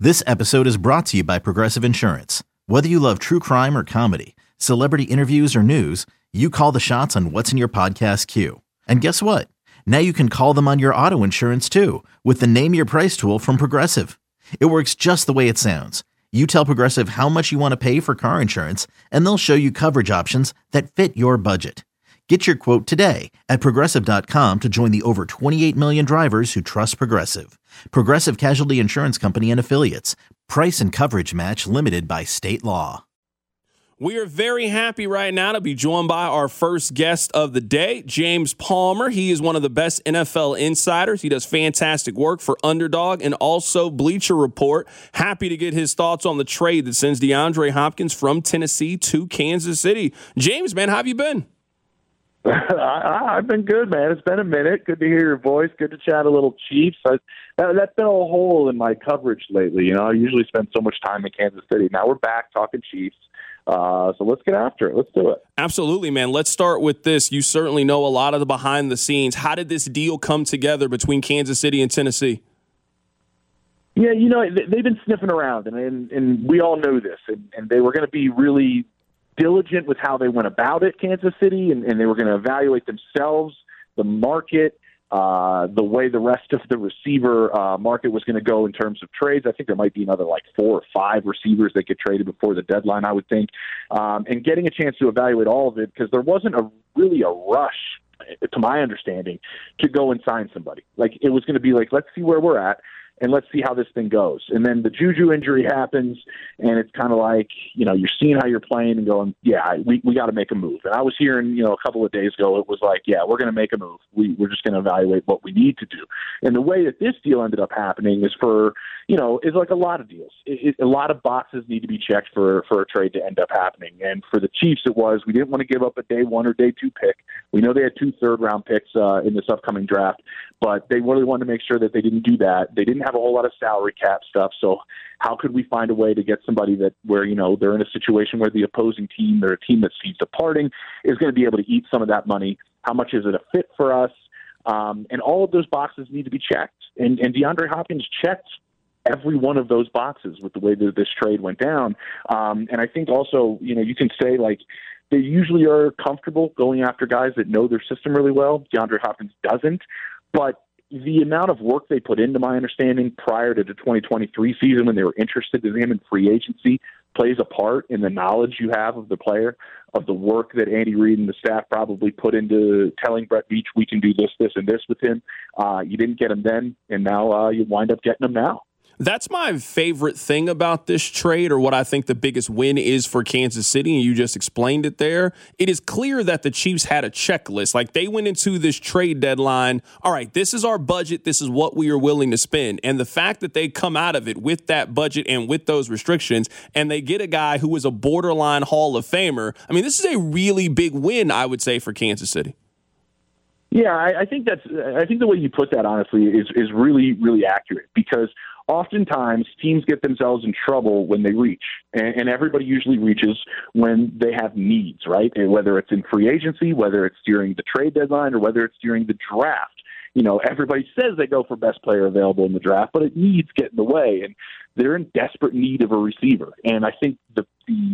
This episode is brought to you by Progressive Insurance. Whether you love true crime or comedy, celebrity interviews or news, you call the shots on what's in your podcast queue. And guess what? Now you can call them on your auto insurance too with the Name Your Price tool from Progressive. It works just the way it sounds. You tell Progressive how much you want to pay for car insurance, and they'll show you coverage options that fit your budget. Get your quote today at Progressive.com to join the over 28 million drivers who trust Progressive. Progressive Casualty Insurance Company and Affiliates. Price and coverage match limited by state law. We are very happy right now to be joined by our first guest of the day, James Palmer. He is one of the best NFL insiders. He does fantastic work for Underdog and also Bleacher Report. Happy to get his thoughts on the trade that sends DeAndre Hopkins from Tennessee to Kansas City. James, man, how have you been? I've been good, man. It's been a minute. Good to hear your voice. Good to chat a little Chiefs. That's been a hole in my coverage lately. You know, I usually spend so much time in Kansas City. Now we're back talking Chiefs. So let's get after it. Let's do it. Absolutely, man. Let's start with this. You certainly know a lot of the behind the scenes. How did this deal come together between Kansas City and Tennessee? Yeah, you know, they've been sniffing around, and we all know this. And they were going to be really diligent with how they went about it, Kansas City, and they were going to evaluate themselves, the market, the way the rest of the receiver market was going to go in terms of trades. I think there might be another like 4 or 5 receivers that get traded before the deadline, I would think, and getting a chance to evaluate all of it because there wasn't really a rush, to my understanding, to go and sign somebody. Like it was going to be like, let's see where we're at. And let's see how this thing goes. And then the Juju injury happens, and it's kind of like, you know, you're seeing how you're playing and going, yeah, we got to make a move. And I was hearing, you know, a couple of days ago, it was like, yeah, we're going to make a move. We're just going to evaluate what we need to do. And the way that this deal ended up happening is is like a lot of deals. A lot of boxes need to be checked for a trade to end up happening. And for the Chiefs, we didn't want to give up a day 1 or day 2 pick. We know they had 2 third-round picks in this upcoming draft, but they really wanted to make sure that they didn't do that. They didn't have a whole lot of salary cap stuff, so how could we find a way to get somebody where they're in a situation where the opposing team, they're a team that sees departing, is going to be able to eat some of that money? How much is it a fit for us? And all of those boxes need to be checked. And DeAndre Hopkins checked every one of those boxes with the way that this trade went down. And I think also, you can say like they usually are comfortable going after guys that know their system really well. DeAndre Hopkins doesn't, but the amount of work they put into my understanding prior to the 2023 season when they were interested in him in free agency plays a part in the knowledge you have of the player, of the work that Andy Reid and the staff probably put into telling Brett Veach, we can do this, this, and this with him. You didn't get him then, and now you wind up getting him now. That's my favorite thing about this trade, or what I think the biggest win is for Kansas City, and you just explained it there. It is clear that the Chiefs had a checklist. Like, they went into this trade deadline, all right, this is our budget, this is what we are willing to spend. And the fact that they come out of it with that budget and with those restrictions, and they get a guy who is a borderline Hall of Famer, I mean, this is a really big win, I would say, for Kansas City. Yeah, I think the way you put that, honestly, is really, really accurate, because oftentimes teams get themselves in trouble when they reach, and everybody usually reaches when they have needs, right? And whether it's in free agency, whether it's during the trade deadline, or whether it's during the draft. Everybody says they go for best player available in the draft, but it needs get in the way, and they're in desperate need of a receiver. And I think the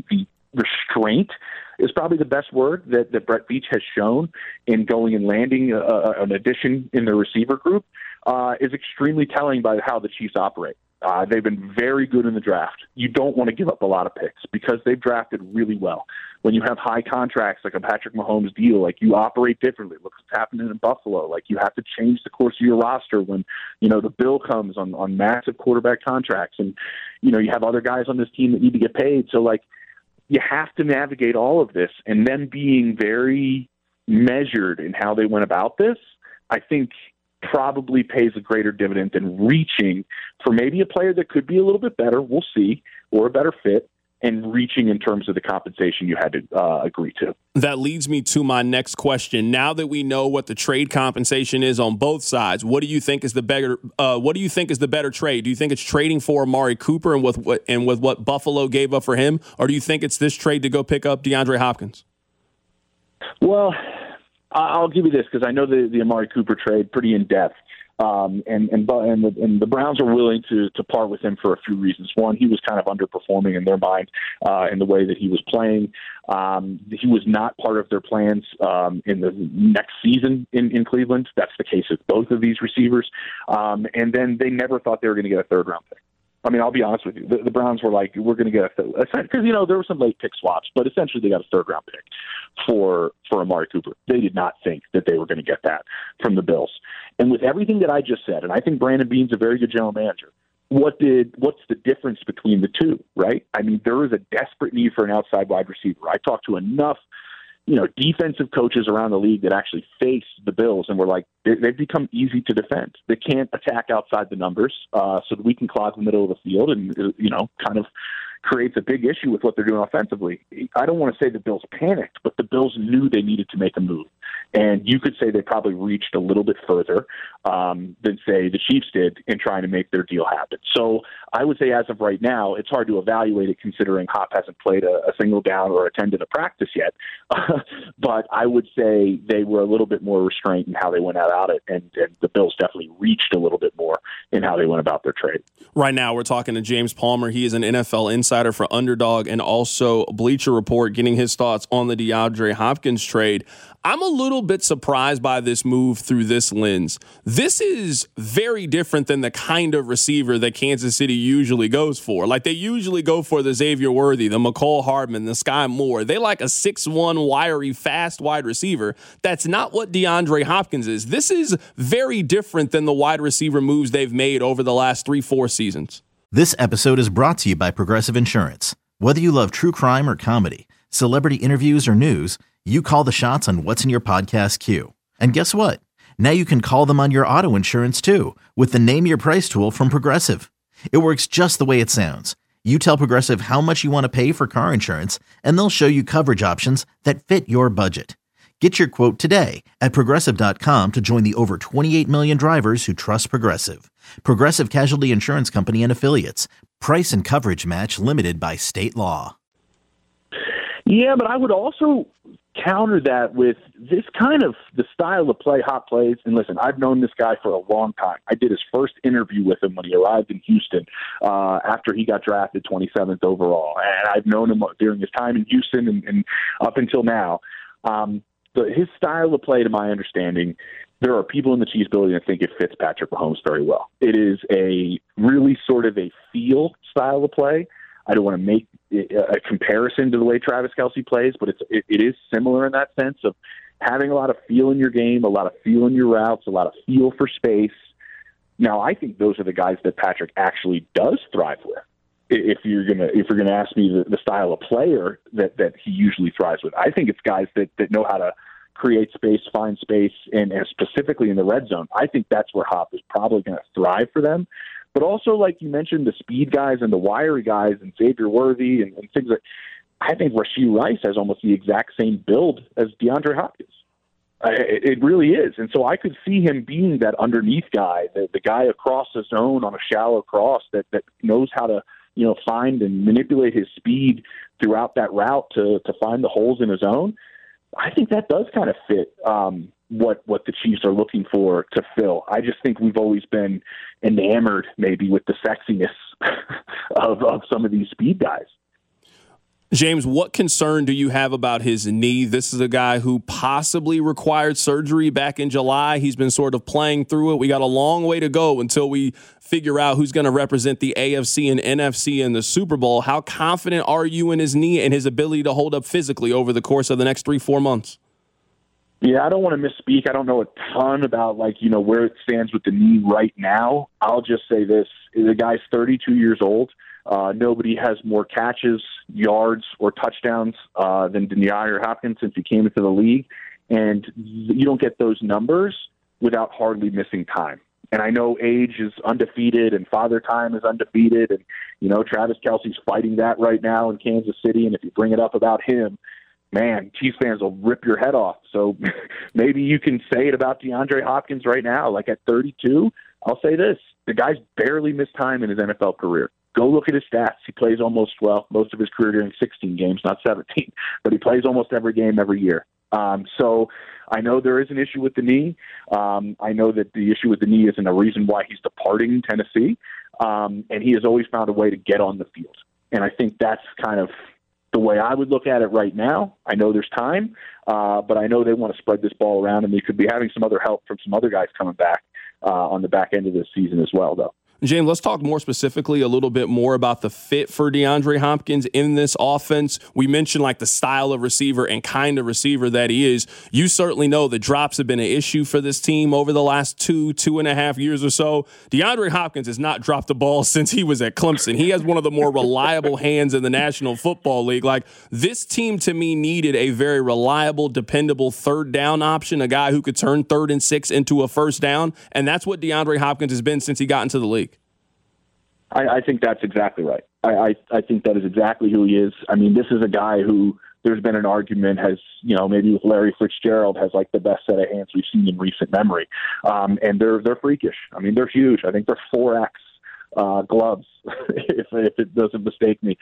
restraint is probably the best word that Brett Veach has shown in going and landing an addition in the receiver group is extremely telling by how the Chiefs operate. They've been very good in the draft. You don't want to give up a lot of picks because they've drafted really well. When you have high contracts like a Patrick Mahomes deal, like, you operate differently. Look what's happening in Buffalo. Like, you have to change the course of your roster when, the bill comes on massive quarterback contracts. And, you have other guys on this team that need to get paid. So, like, you have to navigate all of this, and then being very measured in how they went about this, I think probably pays a greater dividend than reaching for maybe a player that could be a little bit better, we'll see, or a better fit, and reaching in terms of the compensation you had to agree to. That leads me to my next question. Now that we know what the trade compensation is on both sides, what do you think is the better? What do you think is the better trade? Do you think it's trading for Amari Cooper and with what Buffalo gave up for him, or do you think it's this trade to go pick up DeAndre Hopkins? Well, I'll give you this because I know the Amari Cooper trade pretty in depth. And the Browns are willing to part with him for a few reasons. One, he was kind of underperforming in their mind in the way that he was playing. He was not part of their plans in the next season in Cleveland. That's the case with both of these receivers. And then they never thought they were going to get a third-round pick. I mean, I'll be honest with you. The Browns were like, we're going to get a third. Because, there were some late pick swaps, but essentially they got a third-round pick for Amari Cooper. They did not think that they were going to get that from the Bills. And with everything that I just said, and I think Brandon Beane's a very good general manager, what's the difference between the two, right? I mean, there is a desperate need for an outside wide receiver. I talked to enough defensive coaches around the league that actually faced the Bills and were like, they've become easy to defend. They can't attack outside the numbers, so that we can clog the middle of the field and, kind of creates a big issue with what they're doing offensively. I don't want to say the Bills panicked, but the Bills knew they needed to make a move. And you could say they probably reached a little bit further than, say, the Chiefs did in trying to make their deal happen. So I would say as of right now, it's hard to evaluate it considering Hop hasn't played a single down or attended a practice yet. But I would say they were a little bit more restrained in how they went about it, and the Bills definitely reached a little bit more in how they went about their trade. Right now, we're talking to James Palmer. He is an NFL insider for Underdog and also Bleacher Report, getting his thoughts on the DeAndre Hopkins trade. I'm a little bit surprised by this move through this lens. This is very different than the kind of receiver that Kansas City usually goes for. Like, they usually go for the Xavier Worthy, the McCole Hardman, the Sky Moore. They like a 6'1", wiry, fast wide receiver. That's not what DeAndre Hopkins is. This is very different than the wide receiver moves they've made over the last 3-4 seasons. This episode is brought to you by Progressive Insurance. Whether you love true crime or comedy, celebrity interviews or news, you call the shots on what's in your podcast queue. And guess what? Now you can call them on your auto insurance too with the Name Your Price tool from Progressive. It works just the way it sounds. You tell Progressive how much you want to pay for car insurance, and they'll show you coverage options that fit your budget. Get your quote today at Progressive.com to join the over 28 million drivers who trust Progressive. Progressive Casualty Insurance Company and Affiliates. Price and coverage match limited by state law. Yeah, but I would also counter that with this kind of the style of play Hop plays. And listen, I've known this guy for a long time. I did his first interview with him when he arrived in Houston after he got drafted 27th overall. And I've known him during his time in Houston and up until now. But his style of play, to my understanding, there are people in the Chiefs building that think it fits Patrick Mahomes very well. It is a really sort of a feel style of play. I don't want to make a comparison to the way Travis Kelce plays, but it is similar in that sense of having a lot of feel in your game, a lot of feel in your routes, a lot of feel for space. Now, I think those are the guys that Patrick actually does thrive with. If you're gonna ask me the style of player that he usually thrives with, I think it's guys that know how to create space, find space, and specifically in the red zone. I think that's where Hop is probably going to thrive for them. But also, like you mentioned, the speed guys and the wiry guys and Xavier Worthy and things like, I think Rashee Rice has almost the exact same build as DeAndre Hopkins. It really is. And so I could see him being that underneath guy, the guy across the zone on a shallow cross that knows how to find and manipulate his speed throughout that route to find the holes in his own. I think that does kind of fit what the Chiefs are looking for to fill. I just think we've always been enamored maybe with the sexiness of some of these speed guys. James, what concern do you have about his knee? This is a guy who possibly required surgery back in July. He's been sort of playing through it. We got a long way to go until we figure out who's going to represent the AFC and NFC in the Super Bowl. How confident are you in his knee and his ability to hold up physically over the course of the next 3-4 months? Yeah, I don't want to misspeak. I don't know a ton about where it stands with the knee right now. I'll just say this. The guy's 32 years old. Nobody has more catches, yards, or touchdowns than DeAndre Hopkins since he came into the league. And you don't get those numbers without hardly missing time. And I know age is undefeated and father time is undefeated. And, Travis Kelce's fighting that right now in Kansas City. And if you bring it up about him, man, Chiefs fans will rip your head off. So maybe you can say it about DeAndre Hopkins right now. Like at 32, I'll say this. The guy's barely missed time in his NFL career. Go look at his stats. He plays most of his career during 16 games, not 17. But he plays almost every game every year. So I know there is an issue with the knee. I know that the issue with the knee isn't a reason why he's departing Tennessee. And he has always found a way to get on the field. And I think that's kind of the way I would look at it right now. I know there's time, but I know they want to spread this ball around, and they could be having some other help from some other guys coming back on the back end of this season as well, though. James, let's talk more specifically a little bit more about the fit for DeAndre Hopkins in this offense. We mentioned like the style of receiver and kind of receiver that he is. You certainly know the drops have been an issue for this team over the last 2.5 years or so. DeAndre Hopkins has not dropped the ball since he was at Clemson. He has one of the more reliable hands in the National Football League. Like, this team to me needed a very reliable, dependable third down option, a guy who could turn 3rd and 6 into a first down. And that's what DeAndre Hopkins has been since he got into the league. I think that's exactly right. I think that is exactly who he is. I mean, this is a guy who there's been an argument has, maybe with Larry Fitzgerald, has like the best set of hands we've seen in recent memory. And they're freakish. I mean, they're huge. I think they're 4X gloves, if it doesn't mistake me.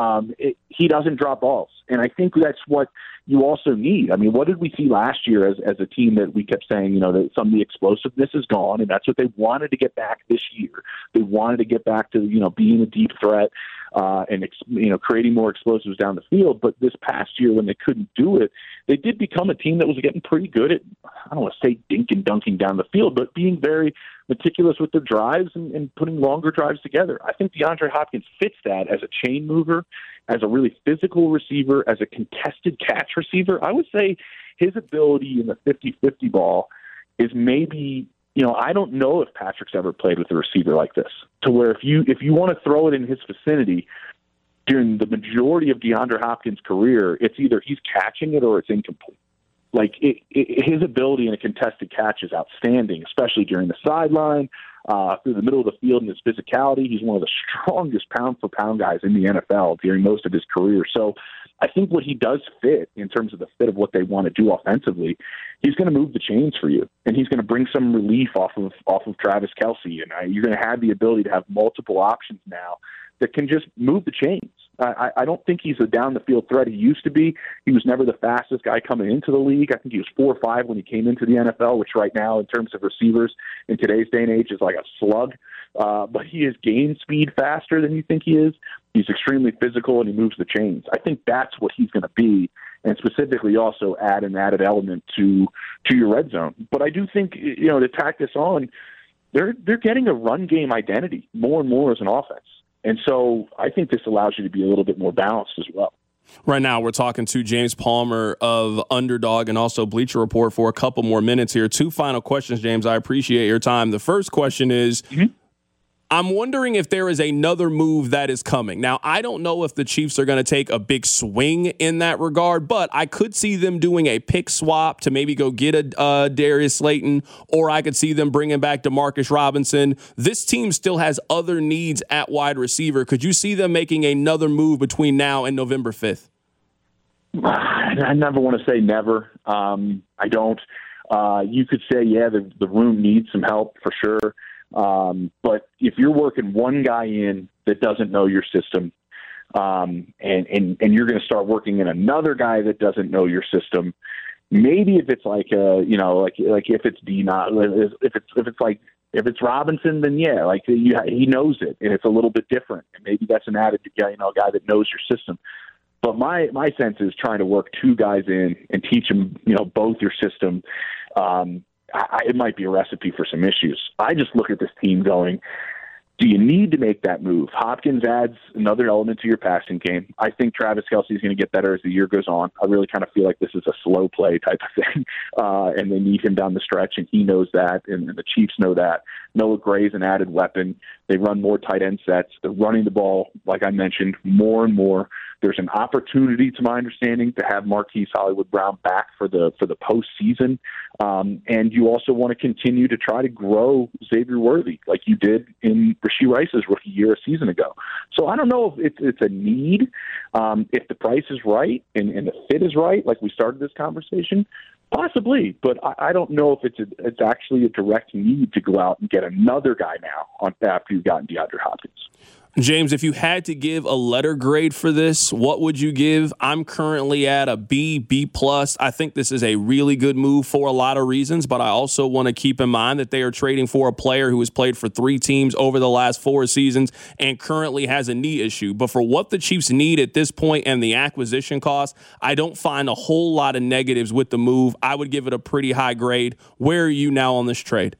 He doesn't drop balls. And I think that's what you also need. I mean, what did we see last year as a team that we kept saying, that some of the explosiveness is gone, and that's what they wanted to get back this year. They wanted to get back to, being a deep threat and creating more explosives down the field. But this past year, when they couldn't do it, they did become a team that was getting pretty good at, I don't want to say dink and dunking down the field, but being very meticulous with their drives and putting longer drives together. I think DeAndre Hopkins fits that as a chain mover, as a really physical receiver, as a contested catch receiver. I would say his ability in the 50-50 ball is maybe, I don't know if Patrick's ever played with a receiver like this, to where if you want to throw it in his vicinity, during the majority of DeAndre Hopkins' career, it's either he's catching it or it's incomplete. Like, his ability in a contested catch is outstanding, especially during the sideline, through the middle of the field, and his physicality. He's one of the strongest pound-for-pound guys in the NFL during most of his career. So I think what he does fit in terms of the fit of what they want to do offensively, he's going to move the chains for you, and he's going to bring some relief off of Travis Kelce. And you're going to have the ability to have multiple options now that can just move the chains. I don't think he's a down-the-field threat he used to be. He was never the fastest guy coming into the league. I think he was 4.5 when he came into the NFL, which right now, in terms of receivers in today's day and age, is like a slug. But he has gained speed faster than you think he is. He's extremely physical, and he moves the chains. I think that's what he's going to be, and specifically also add an added element to your red zone. But I do think, to tack this on, they're getting a run game identity more and more as an offense. And so I think this allows you to be a little bit more balanced as well. Right now, we're talking to James Palmer of Underdog and also Bleacher Report for a couple more minutes here. 2 final questions, James. I appreciate your time. The first question is, I'm wondering if there is another move that is coming. Now, I don't know if the Chiefs are going to take a big swing in that regard, but I could see them doing a pick swap to maybe go get a Darius Slayton, or I could see them bringing back Demarcus Robinson. This team still has other needs at wide receiver. Could you see them making another move between now and November 5th? I never want to say never. I don't. You could say, yeah, the room needs some help for sure. But if you're working one guy in that doesn't know your system, and you're going to start working in another guy that doesn't know your system, maybe if it's like if it's if it's Robinson, then yeah, like he knows it and it's a little bit different, and maybe that's an added guy, a guy that knows your system. But my sense is trying to work 2 guys in and teach them, both your system. It might be a recipe for some issues. I just look at this team going, do you need to make that move? Hopkins adds another element to your passing game. I think Travis Kelce is going to get better as the year goes on. I really kind of feel like this is a slow play type of thing, and they need him down the stretch, and he knows that, and the Chiefs know that. Noah Gray's an added weapon. They run more tight end sets. They're running the ball, like I mentioned, more and more. There's an opportunity, to my understanding, to have Marquise Hollywood Brown back for the postseason, and you also want to continue to try to grow Xavier Worthy like you did in Rashee Rice's rookie year a season ago. So I don't know if it's a need. If the price is right and the fit is right, like we started this conversation, possibly. But I don't know if it's actually a direct need to go out and get another guy now after you've gotten DeAndre Hopkins. James, if you had to give a letter grade for this, what would you give? I'm currently at a B+. I think this is a really good move for a lot of reasons, but I also want to keep in mind that they are trading for a player who has played for 3 teams over the last 4 seasons and currently has a knee issue. But for what the Chiefs need at this point and the acquisition cost, I don't find a whole lot of negatives with the move. I would give it a pretty high grade. Where are you now on this trade?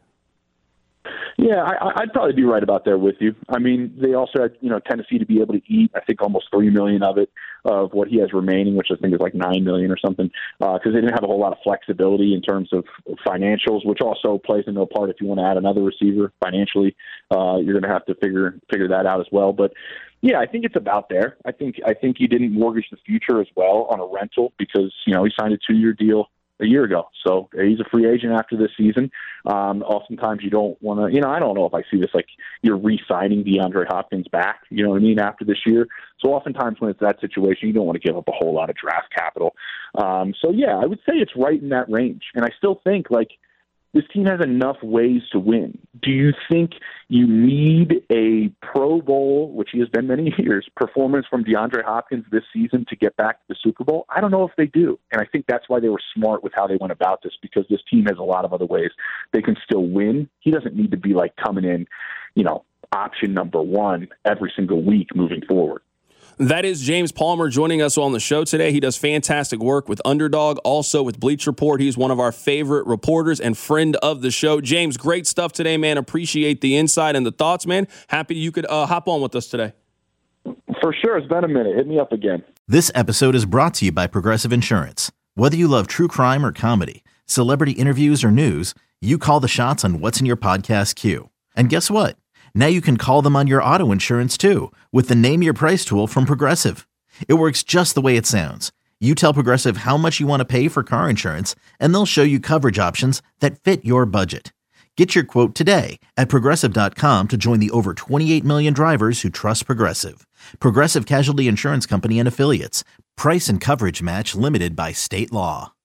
Yeah, I'd probably be right about there with you. I mean, they also had, Tennessee to be able to eat, I think, almost $3 million of what he has remaining, which I think is like $9 million or something, because they didn't have a whole lot of flexibility in terms of financials, which also plays into a part if you want to add another receiver financially. You're going to have to figure that out as well. But yeah, I think it's about there. I think you didn't mortgage the future as well on a rental because, he signed a 2-year deal a year ago. So he's a free agent after this season. Oftentimes you don't want to, I don't know if I see this like you're re-signing DeAndre Hopkins back, you know what I mean, after this year. So oftentimes when it's that situation, you don't want to give up a whole lot of draft capital. So yeah, I would say it's right in that range. And I still think like this team has enough ways to win. Do you think you need a Pro Bowl, which he has been many years, performance from DeAndre Hopkins this season to get back to the Super Bowl? I don't know if they do. And I think that's why they were smart with how they went about this, because this team has a lot of other ways they can still win. He doesn't need to be like coming in, option number 1 every single week moving forward. That is James Palmer joining us on the show today. He does fantastic work with Underdog, also with Bleacher Report. He's one of our favorite reporters and friend of the show. James, great stuff today, man. Appreciate the insight and the thoughts, man. Happy you could hop on with us today. For sure. It's been a minute. Hit me up again. This episode is brought to you by Progressive Insurance. Whether you love true crime or comedy, celebrity interviews or news, you call the shots on what's in your podcast queue. And guess what? Now you can call them on your auto insurance too with the Name Your Price tool from Progressive. It works just the way it sounds. You tell Progressive how much you want to pay for car insurance, and they'll show you coverage options that fit your budget. Get your quote today at Progressive.com to join the over 28 million drivers who trust Progressive. Progressive Casualty Insurance Company and Affiliates. Price and coverage match limited by state law.